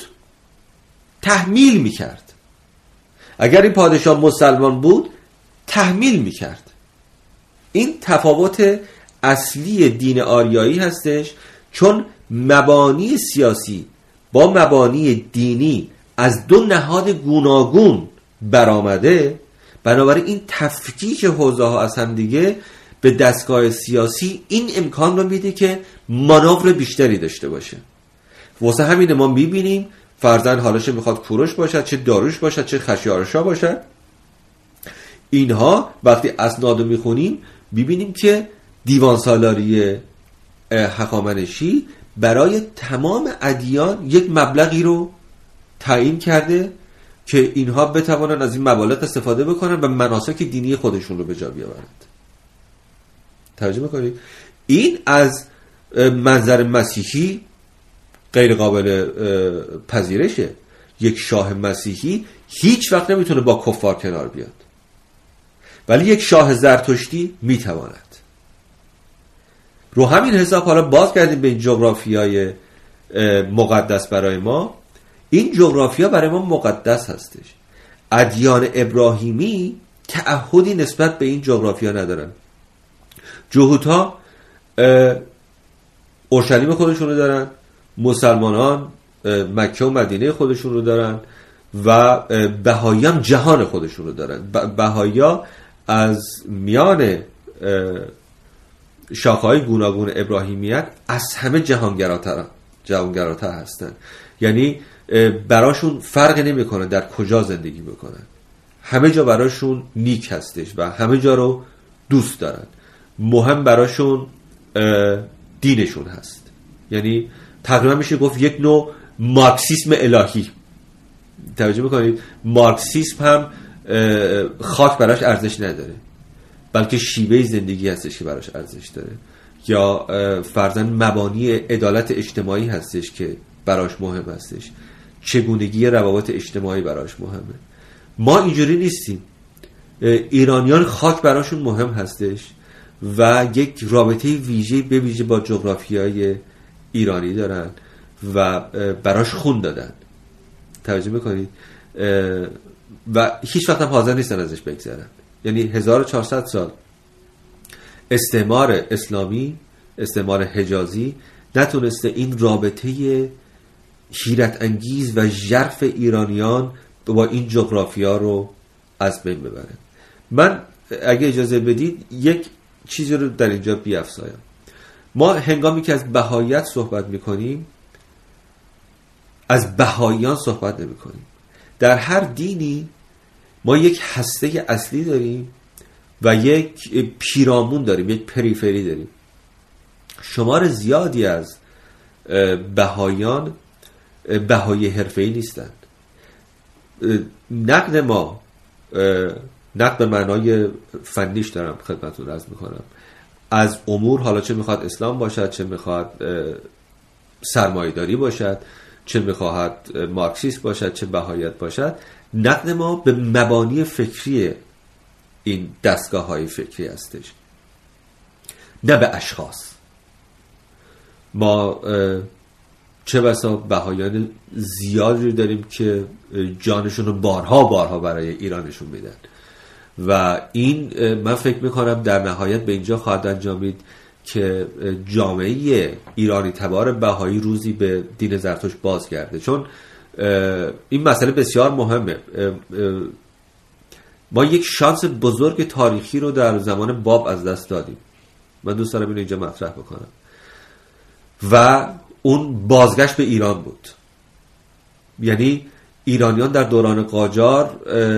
تحمیل میکرد، اگر این پادشاه مسلمان بود تحمیل میکرد. این تفاوت اصلی دین آریایی هستش، چون مبانی سیاسی با مبانی دینی از دو نهاد گوناگون برآمده، بنابراین این تفکیک حوزه ها از هم دیگه به دستگاه سیاسی این امکان رو میده که مانور بیشتری داشته باشه. واسه همین ما میبینیم فرضاً حالش میخواد کوروش باشد، چه داریوش باشد، چه خشایارشا باشد، اینها وقتی اسناد رو میخونیم ببینیم که دیوان سالاری هخامنشی برای تمام ادیان یک مبلغی رو تعیین کرده که اینها بتوانند از این مبالغ استفاده بکنن و مناسک دینی خودشون رو به جا بیاورند. توجه میکنید؟ این از منظر مسیحی غیر قابل پذیرشه. یک شاه مسیحی هیچ وقت نمیتونه با کفار کنار بیاد، ولی یک شاه زرتشتی میتواند. رو همین حساب حالا باز کردیم به این جغرافیای مقدس برای ما. این جغرافیا برای ما مقدس هستش. ادیان ابراهیمی تعهدی نسبت به این جغرافیا ندارن. جهودها اورشلیم خودشون رو دارن، مسلمانان مکه و مدینه خودشون رو دارن و بهاییان جهان خودشون رو دارن. بهایی‌ها از میان شاخه‌های گوناگون ابراهیمیت از همه جهانگراتر هستن. یعنی براشون فرق نمیکنه در کجا زندگی بکنن، همه جا براشون نیک هستش و همه جا رو دوست دارن. مهم براشون دینشون هست. یعنی تقریبا میشه گفت یک نوع مارکسیسم الهی. توجه میکنید؟ مارکسیسم هم خاک براش ارزش نداره، بلکه شیوه زندگی هستش که براش ارزش داره، یا فرضاً مبانی عدالت اجتماعی هستش که براش مهم هستش، چگونگی روابط اجتماعی براش مهمه. ما اینجوری نیستیم. ایرانیان خاک براشون مهم هستش و یک رابطه ویژه به ویژه با جغرافیای ایرانی دارن و براش خون دادن. توجه میکنید؟ و هیچ وقت هم حاضر نیستن ازش بگذرن. یعنی 1400 سال استعمار اسلامی، استعمار حجازی نتونسته این رابطه حیرت انگیز و ژرف ایرانیان با این جغرافیا رو از بین ببره. من اگه اجازه بدید یک چیزی رو در اینجا بیافزایم. ما هنگامی که از بهاییت صحبت میکنیم از بهاییان صحبت نمی کنیم. در هر دینی ما یک هسته اصلی داریم و یک پیرامون داریم، یک پریفری داریم. شمار زیادی از بهاییان بهایی حرفه‌ای نیستند. نقد ما، نقد به معنای فنیش دارم خدمتتون عرض میکنم، از امور، حالا چه میخواد اسلام باشد، چه میخواد سرمایه‌داری باشد، چه میخواهد مارکسیست باشد، چه بهاییت باشد، نقد ما به مبانی فکری این دستگاه های فکری هستش، نه به اشخاص. ما چه بسا بهاییان زیادی داریم که جانشون رو بارها برای ایرانشون میدن و این من فکر میکنم در نهایت به اینجا خواهد انجامید که جامعه ایرانی تبار بهایی روزی به دین زرتشت بازگرده. چون این مسئله بسیار مهمه. ما یک شانس بزرگ تاریخی رو در زمان باب از دست دادیم. من دوست دارم اینو اینجا مطرح بکنم و اون بازگشت به ایران بود. یعنی ایرانیان در دوران قاجار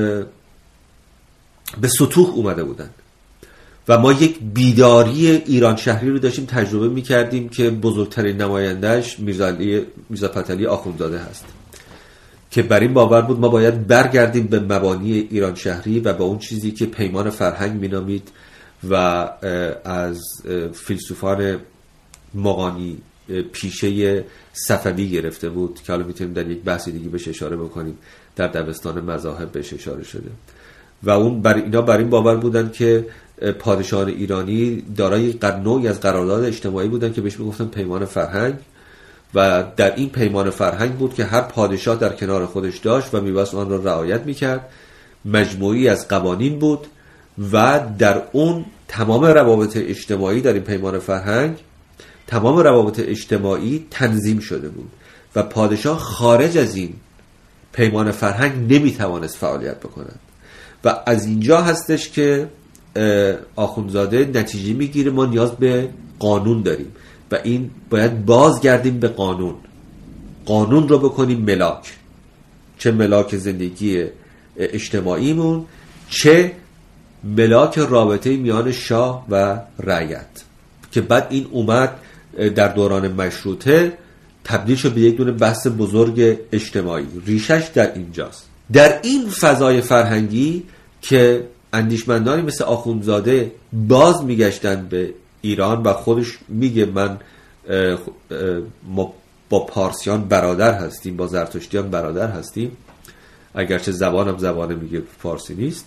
به سطوح اومده بودن و ما یک بیداری ایران شهری رو داشتیم تجربه می‌کردیم که بزرگترین نمایندهش میرزا فتحعلی آخوندزاده هست که بر این باور بود ما باید برگردیم به مبانی ایران شهری و به اون چیزی که پیمان فرهنگ مینامید و از فیلسوفان مغانی پیشه صفوی گرفته بود که حالا میتونیم در یک بحثی دیگه بهش اشاره بکنیم، در دبستان مذاهب بهش اشاره شده. و اون اینا بر این باور بودن که پادشاهان ایرانی دارای نوعی از قرارداد اجتماعی بودن که بهش میگفتن پیمان فرهنگ و در این پیمان فرهنگ بود که هر پادشاه در کنار خودش داشت و میباید آن را رعایت میکرد. مجموعی از قوانین بود و در اون تمام روابط اجتماعی در این پیمان فرهنگ، تمام روابط اجتماعی تنظیم شده بود و پادشاه خارج از این پیمان فرهنگ نمیتوانست فعالیت بکند. و از اینجا هستش که آخوندزاده نتیجه میگیره ما نیاز به قانون داریم و این باید بازگردیم به قانون رو بکنیم ملاک، چه ملاک زندگی اجتماعیمون، چه ملاک رابطه میان شاه و رعیت، که بعد این اومد در دوران مشروطه تبدیل شد به یک دونه بحث بزرگ اجتماعی. ریشش در اینجاست. در این فضای فرهنگی که اندیشمندانی مثل آخوندزاده باز میگشتن به ایران و خودش میگه من با پارسیان برادر هستیم، با زرتشتیان برادر هستیم، اگرچه زبانم زبانه میگه فارسی نیست.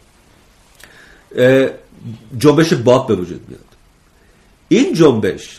جنبش باب به وجود میاد. این جنبش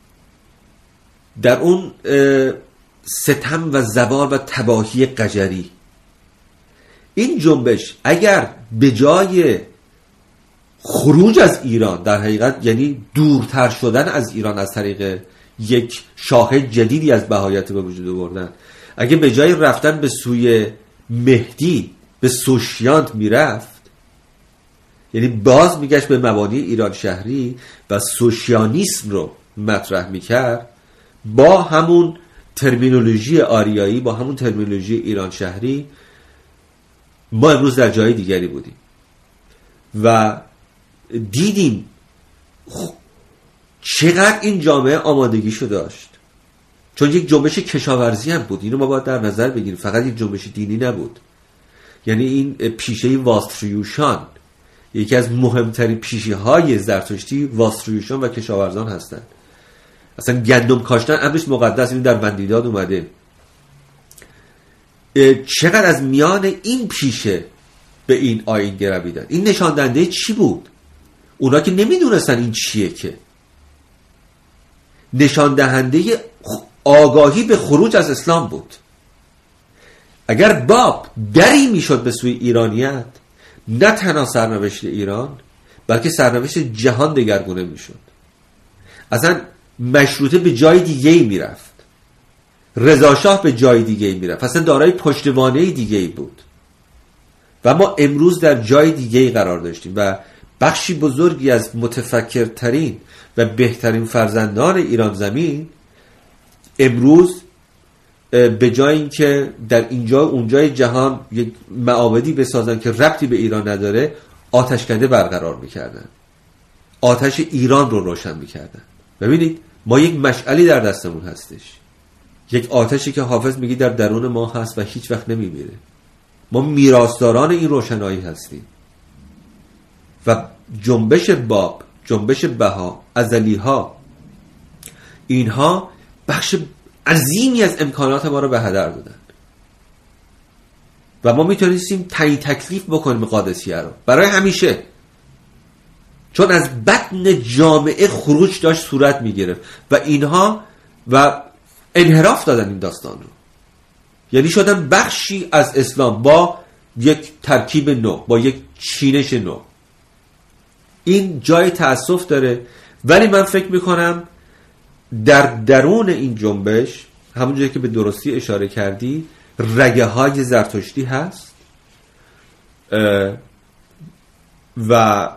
در اون ستم و زوال و تباهی قجری، این جنبش اگر به جای خروج از ایران، در حقیقت یعنی دورتر شدن از ایران از طریق یک شاهد جدیدی از بهایت به وجود آوردن، اگه به جای رفتن به سوی مهدی به سوشیانت میرفت، یعنی باز میگشت به مبانی ایران شهری و سوشیانیسم رو مطرح میکرد، با همون ترمینولوژی آریایی، با همون ترمینولوژی ایران شهری، ما امروز در جای دیگری بودیم و دیدیم چقدر این جامعه آمادگیشو داشت، چون یک جنبش کشاورزی هم بود. اینو ما باید در نظر بگیریم، فقط یک جنبش دینی نبود. یعنی این پیشه واستریوشان، یکی از مهمترین پیشه های زرتشتی واستریوشان و کشاورزان هستند. اصلا گندم کاشتن امرش مقدس، این در وندیداد اومده. چقدر از میان این پیشه به این آیین گرویدن. این نشان دهنده چی بود؟ اونا که نمیدونستن این چیه، که نشان دهنده آگاهی به خروج از اسلام بود. اگر باب دری میشد به سوی ایرانیت، نه تنها سرنوشت ایران بلکه سرنوشت جهان دگرگونه میشد. اصلا مشروطه به جای دیگه‌ای میرفت، رضا شاه به جای دیگه‌ای میرفت، اصلا دارای پشتوانه دیگه‌ای بود و ما امروز در جای دیگه‌ای قرار داشتیم و بخشی بزرگی از متفکرترین و بهترین فرزندان ایران زمین امروز به جای اینکه در اینجا اونجای جهان یک معابدی بسازن که ربطی به ایران نداره، آتشکده برقرار میکردن، آتش ایران رو روشن میکردن. ببینید ما یک مشعلی در دستمون هستش، یک آتشی که حافظ میگه در درون ما هست و هیچ وقت نمیمیره. ما میراثداران این روشنایی هستیم و جنبش باب، جنبش بها، ازلیها، اینها بخش عظیمی از امکانات ما رو به هدر دادن و ما میتونستیم تعیین تکلیف بکنیم قادسیه رو برای همیشه، چون از بطن جامعه خروج داشت صورت میگرفت و اینها و انحراف دادن این داستان رو، یعنی شدن بخشی از اسلام با یک ترکیب نو، با یک چینش نو. این جای تأسف داره، ولی من فکر میکنم در درون این جنبش، همونجوری که به درستی اشاره کردی، رگه های زرتشتی هست و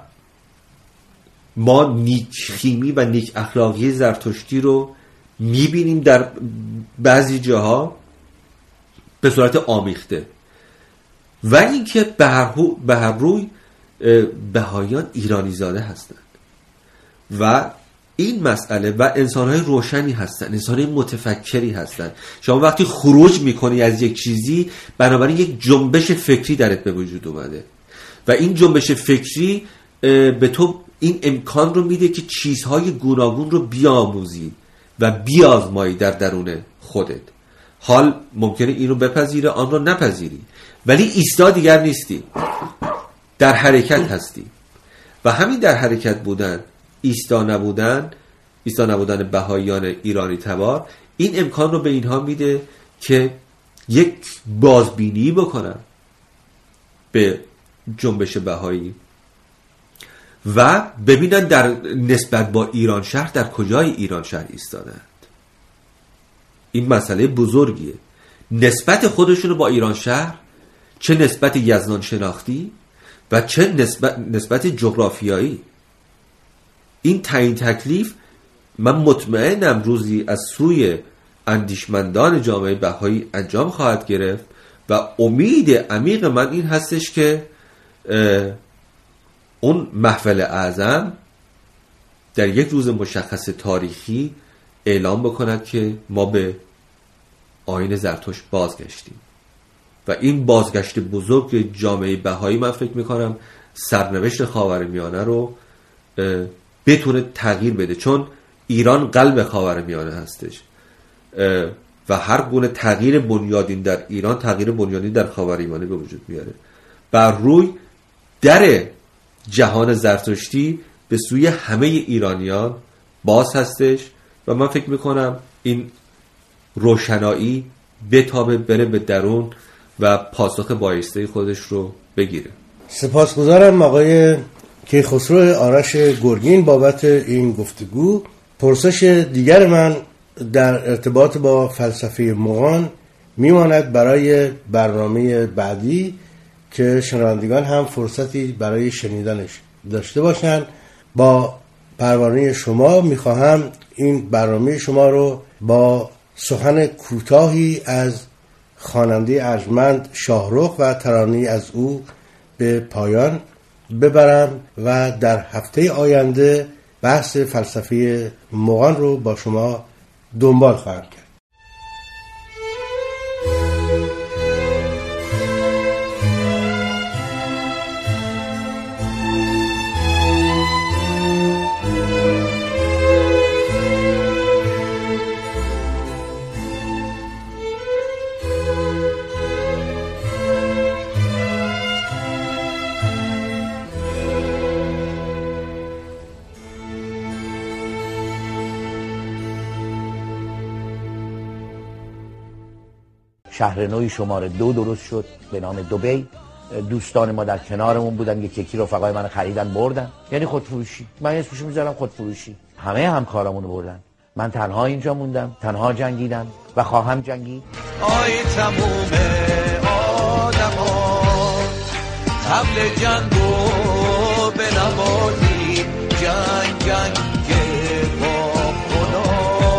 ما نیک خیمی و نیک اخلاقی زرتشتی رو میبینیم در بعضی جاها به صورت آمیخته، ولی اینکه به هر روی بهاییان ایرانی زاده هستند و این مسئله و انسان‌های روشنی هستن، انسان‌های متفکری هستن. شما وقتی خروج میکنی از یک چیزی، بنابراین یک جنبش فکری درت به وجود اومده و این جنبش فکری به تو این امکان رو میده که چیزهای گوناگون رو بیاموزی و بیازمایی در درون خودت. حال ممکنه این رو بپذیره، آن رو نپذیری، ولی ایستا دیگر نیستی، در حرکت هستی و همین در حرکت بودن، ایستا نبودن بهاییان ایرانی تبار این امکان رو به اینها میده که یک بازبینی بکنن به جنبش بهایی و ببینن در نسبت با ایران شهر در کجای ایران شهر ایستادند. این مسئله بزرگیه. نسبت خودشون با ایران شهر، چه نسبت یزدان شناختی و چه نسبت جغرافیایی. این تعیین تکلیف من مطمئنم روزی از سوی اندیشمندان جامعه بهایی انجام خواهد گرفت و امید عمیق من این هستش که اون محفل اعظم در یک روز مشخص تاریخی اعلام بکند که ما به آیین زرتشت بازگشتیم و این بازگشت بزرگ جامعه بهایی من فکر میکنم سرنوشت خاورمیانه رو بتونه تغییر بده، چون ایران قلب خاورمیانه هستش و هر گونه تغییر بنیادین در ایران تغییر بنیادین در خاورمیانه به وجود میاره. بر روی در جهان زرتشتی به سوی همه ایرانیان باز هستش و من فکر میکنم این روشنایی بتابه بره به درون و پاسخ بایسته خودش رو بگیره. سپاسگزارم آقای کیخسرو آرش گرگین بابت این گفتگو. پرسش دیگر من در ارتباط با فلسفه مغان میماند برای برنامه بعدی که شنوندگان هم فرصتی برای شنیدنش داشته باشند. با پروانه شما میخواهم این برنامه شما رو با سخن کوتاهی از خواننده ارجمند شاهرخ و ترانه‌ای از او به پایان ببرم و در هفته آینده بحث فلسفه مغان رو با شما دنبال خواهم کرد. شهر نوی شماره 2 درست شد به نام دبی. دوستان ما در کنارمون بودن، یکی رفقای من خریدن بردن، یعنی خودفروشی. من اسمشو میذارم خودفروشی. همه همکارامونو بردن، من تنها اینجا موندم، تنها جنگیدم و خواهم جنگید. آی تموم آدما حمل جنگو بنوازی، جنگ با خدا.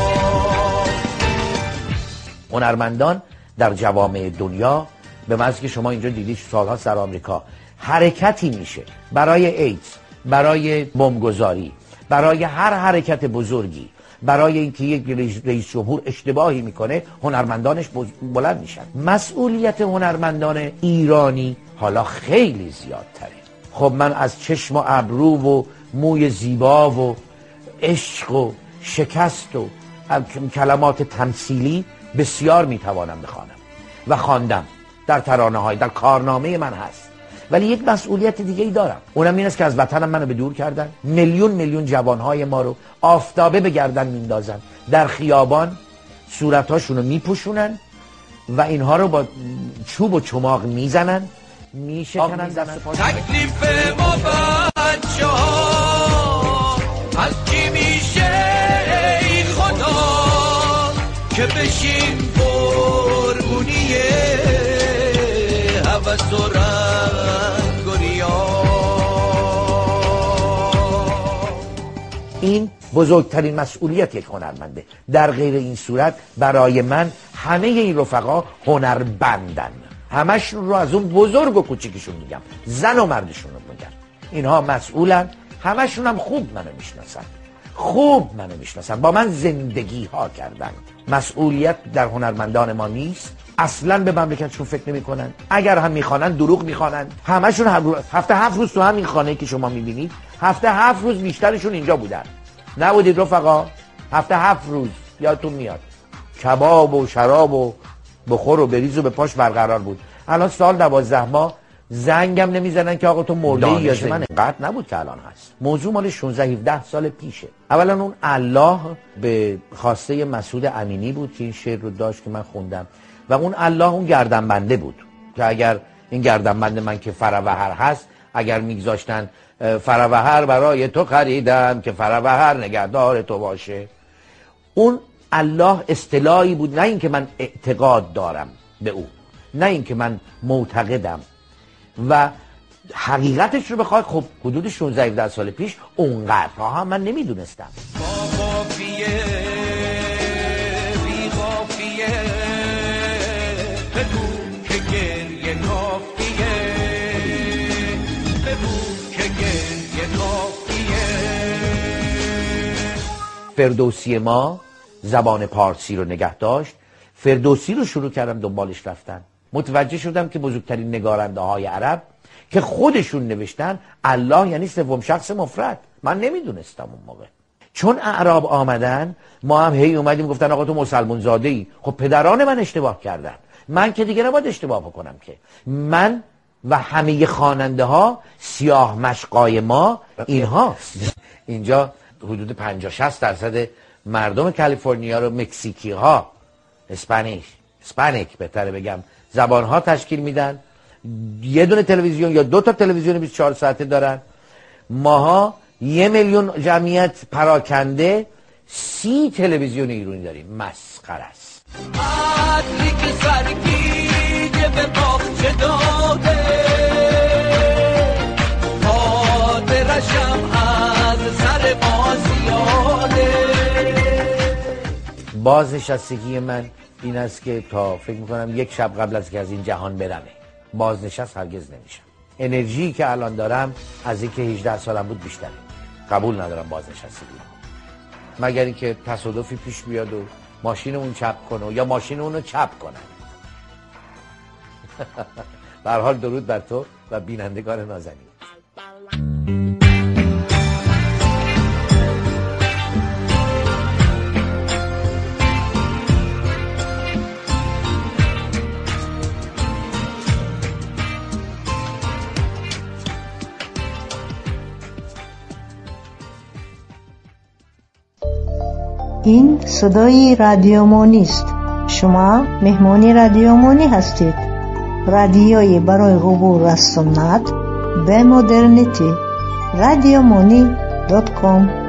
هنرمندان در جوامع دنیا به محض که شما اینجا دیدید سالها در آمریکا حرکتی میشه برای ایدز، برای بمبگذاری، برای هر حرکت بزرگی، برای اینکه یک رئیس جمهور اشتباهی میکنه هنرمندانش بلند میشن. مسئولیت هنرمندان ایرانی حالا خیلی زیادتره. خب من از چشم و ابرو و موی زیبا و عشق و شکست و کلمات تمثیلی بسیار میتوانم بخوانم و خواندم در ترانه‌های، در کارنامه من هست. ولی یک مسئولیت دیگه ای دارم، اونم این است که از وطنم منو به دور کردن. میلیون جوانهای ما رو آفتابه به گردن میندازن، در خیابان صورتاشونو میپوشونن و اینها رو با چوب و چماق میزنن، میشکنن دست پا. تکلیف ما بچه‌ها از کی میشه ای خدا که بشیم قربونی هوس و رنگ و ریا. این بزرگترین مسئولیت یک هنرمنده. در غیر این صورت برای من همه این رفقا هنربندن، همشون رو از اون بزرگ و کوچیکشون میگم، زن و مردشون رو میگم. اینها مسئولن، همشون هم خوب منو میشناسن، با من زندگی ها کردن. مسئولیت در هنرمندان ما نیست، اصلا به مملکتشون فکر نمی کنن. اگر هم میخوانن دروغ میخوانن. همشون هفته 7 روز تو همین خانه که شما میبینید، هفته 7 روز بیشترشون اینجا بودن. نبودید رفقا؟ هفته 7 روز یادتون میاد کباب و شراب و بخور و بریز و به پاش برقرار بود. الان سال 12 ماه زنگم نمیزنن که آقا تو مرده یا من قطع نبود که الان هست. موضوع مال 16-17 سال پیشه. اولا اون الله به خواسته مسعود امینی بود که این شعر رو داشت که من خوندم و اون الله اون گردنبنده بود که اگر این گردنبند من که فروهر هست، اگر میگذاشتن فروهر برای تو خریدم که فروهر نگهدار تو باشه، اون الله اصطلاحی بود، نه اینکه من اعتقاد دارم به او، نه اینکه من معتقدم. و حقیقتش رو بخوای خب حدود 16-17 سال پیش اونقدرها هم من نمیدونستم. قافیه بی قافیه بگو که گریه کافیه، بگو که گریه کافیه. فردوسی ما زبان پارسی رو نگه داشت، فردوسی رو شروع کردم دنبالش رفتن. متوجه شدم که بزرگترین نگارنده های عرب که خودشون نوشتن الله یعنی سوم شخص مفرد. من نمیدونستم اون موقع. چون اعراب آمدن ما هم هی اومدیم گفتن آقا تو مسلمان زاده ای. خب پدران من اشتباه کردن، من که دیگه نباید اشتباه بکنم که. من و همه خواننده ها سیاه مشقای ما اینها. اینجا حدود 50-60% مردم کالیفرنیا رو مکزیکی ها، اسپانیک بهتره بگم، زبان ها تشکیل میدن. یه دونه تلویزیون یا 2 تا تلویزیون 24 ساعته دارن. ماها 1 میلیون جمعیت پراکنده 30 تلویزیون ایرانی داریم. مسخره است. عطری که سرگیجه به باغچه داده، خاطرشم از سر ما زیاده. بازنشستگی من این است که تا فکر میکنم 1 شب قبل از که از این جهان برمه بازنشست هرگز نمیشم. انرژی که الان دارم از اینکه 18 سالم بود بیشتره. قبول ندارم بازنشستگی، مگر اینکه تصادفی پیش بیاد و ماشین اون چپ کنه یا ماشین اونو چپ کنه. به هر حال درود بر تو و بینندگان نازنین. این صدای رادیو مانی است. شما مهمانی رادیو مانی هستید. رادیویی برای عبور از سنت به مدرنیته. radiomani.com